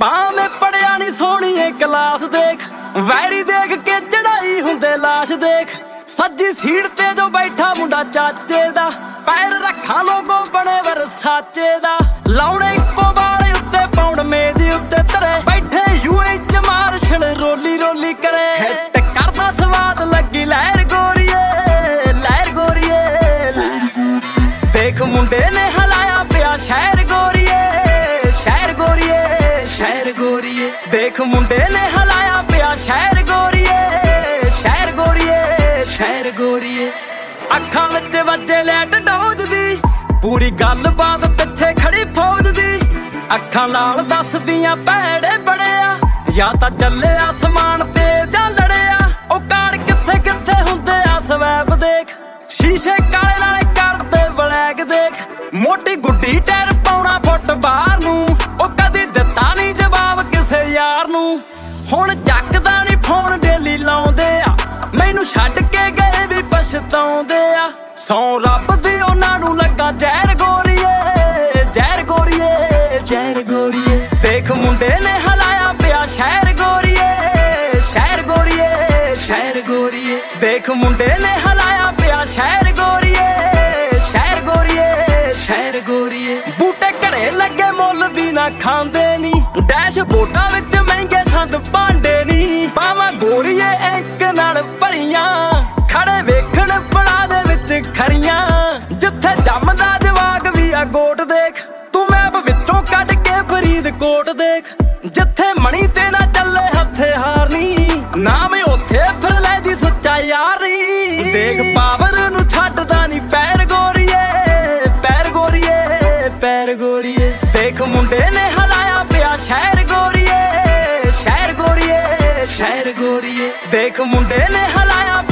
ਭਾਵੇਂ ਪੜਿਆ ਨੀ ਸੋਹਣੀਏ ਕਲਾਸ ਦੇਖ, ਵੈਰੀ ਦੇਖ ਕੇ ਚੜਾਈ ਹੁੰਦੇ ਲਾਸ਼ ਦੇਖ। ਸੱਜੀ ਸੀਟ ਤੇ ਜੋ ਬੈਠਾ ਮੁੰਡਾ ਚਾਚੇ ਦਾ, ਪੈਰ ਰੱਖਾਂ ਲੋਗੋ ਬਣੇ ਵਰਸਾਚੇ ਦਾ। ਲਾਉਣੇ ਇੱਕੋ ਵਾਲੇ ਉੱਤੇ ਪਾਉਣ ਮੇਜ਼ ਉੱਤੇ ਧਰੇ, ਬੈਠੇ ਯੂਏ ਚ ਮਾਰਸ਼ਲ ਰੋਲੀ ਰੋਲੀ ਕਰੇ। ਹਿੱਟ ਕਰਦਾ ਸਵਾਦ ਲੱਗੀ ਲਹਿਰ ਗੋਰੀਏ, ਲਹਿਰ ਗੋਰੀਏ। ਦੇਖ ਮੁੰਡੇ ਨੇ ਹਲਾਇਆ ਪਿਆ ਸ਼ਹਿਰ ਗੋਰੀਏ, ਸ਼ਹਿਰ ਗੋਰੀਏ, ਸ਼ਹਿਰ ਗੋਰੀਏ। ਦੇਖ ਮੁੰਡੇ ਨੇ ਹਲਾਇਆ ਪਿਆ ਸ਼ਹਿਰ ਗੋਰੀਏ, ਸ਼ਹਿਰ ਗੋਰੀਏ, ਸ਼ਹਿਰ ਗੋਰੀਏ। ਅੱਖਾਂ ਵਿੱਚ ਵੱਜੇ ਲੈਟ ਡੋਜ਼ ਦੀ, ਪੂਰੀ ਗੱਲਬਾਤ ਪਿੱਛੇ ਖੜੀ ਫੌਜ ਦੀ। ਅੱਖਾਂ ਨਾਲ ਦੱਸਦੀਆਂ ਭੈੜੇ ਬੜਿਆ, ਜਾਂ ਤਾਂ ਚੱਲੇ ਆਸਮਾਨ ਤੇ ਜਾਂ ਲੜਿਆ। ਉਹ ਕਾਰ ਕਿੱਥੇ ਕਿੱਥੇ ਹੁੰਦੇ ਆ ਸਵੈਪ ਦੇਖ, ਸ਼ੀਸ਼ੇ ਕਾਲੇ ਨਾਲੇ ਕਰਦੇ ਬਲੈਕ ਦੇਖ। ਮੋਟੀ ਗੁੱਡੀ ਟਾਇਰ ਪਾਉਣਾ ਫੁੱਟ ਬਾਹਰ ਨੂੰ, ਉਹ ਕਦੀ ਦਿੱਤਾ ਨੀ ਜਵਾਬ ਕਿਸੇ ਯਾਰ ਨੂੰ। ਹੁਣ ਚੱਕਦਾ ਨੀ ਫੋਨ ਡੇਲੀ ਲਾਉਂਦੇ ਆ, ਮੈਨੂੰ ਛੱਡ ਕੇ ਗਏ ਵੀ ਪਛਤਾਉਂਦੇ ਆ। ਸੌ ਰੱਬ ਦੀ ਉਹਨਾਂ ਨੂੰ ਲੱਗਾ ਜ਼ਹਿਰ ਗੋਰੀਏ, ਜ਼ਹਿਰ ਗੋਰੀਏ, ਜ਼ਹਿਰ ਗੋਰੀਏ। ਦੇਖ ਮੁੰਡੇ ਨੇ ਹਲਾਇਆ ਪਿਆ ਸ਼ਹਿਰ ਗੋਰੀਏ, ਸ਼ਹਿਰ ਗੋਰੀਏ, ਸ਼ਹਿਰ ਗੋਰੀਏ। ਦੇਖ ਮੁੰਡੇ ਨੇ ਹਲਾਇਆ ਪਿਆ ਸ਼ਹਿਰ ਗੋਰੀਏ, ਸ਼ਹਿਰ ਗੋਰੀਏ, ਸ਼ਹਿਰ ਗੋਰੀਏ। ਬੂਟੇ ਘਰੇ ਲੱਗੇ ਮੁੱਲ ਦੀ ਨਾ ਖਾਂਦੇ ਨੀ, ਡੈਸ਼ ਬੋਟਾਂ ਵਿੱਚ ਮਹਿੰਗੇ ਸੰਦ ਭਾਂਡੇ ਨੀ। ਬਾਵਾਂ ਗੋਰੀਏ ਇੱਕ ਨਾਲ ਭਰੀਆਂ, ਖੜੇ ਵੇਖਣ ਬਣਾ ਦੇ ਵਿੱਚ ਖਰੀਆਂ। ਜਿੱਥੇ ਜੰਮਦਾ ਜਵਾਕ ਵੀ ਆ ਗੋਟ ਦੇਖ, ਤੂੰ ਮੈਪ ਵਿੱਚੋਂ ਕੱਢ ਕੇ ਫਰੀਦਕੋਟ ਦੇਖ। ਜਿੱਥੇ ਮਣੀ ਤੇ ਨਾ ਚੱਲੇ ਹੱਥੇ ਹਾਰ ਨੀ, ਨਾਮ ਉੱਥੇ ਫਿਰ ਲੈ ਦੀ ਸੱਚਾ ਯਾਰ ਨੀ। ਦੇਖ ਪਾਵਰ ਨੂੰ ਛੱਡਦਾ ਨੀ ਪੈਰ ਗੋਰੀਏ, ਪੈਰ ਗੋਰੀਏ, ਪੈਰ ਗੋਰੀਏ। ਦੇਖ ਮੁੰਡੇ ਨੇ ਹਲਾਇਆ ਪਿਆ ਸ਼ਹਿਰ ਗੋਰੀਏ, ਸ਼ਹਿਰ ਗੋਰੀਏ, ਸ਼ਹਿਰ ਗੋਰੀਏ। ਦੇਖ ਮੁੰਡੇ ਨੇ ਹਲਾਇਆ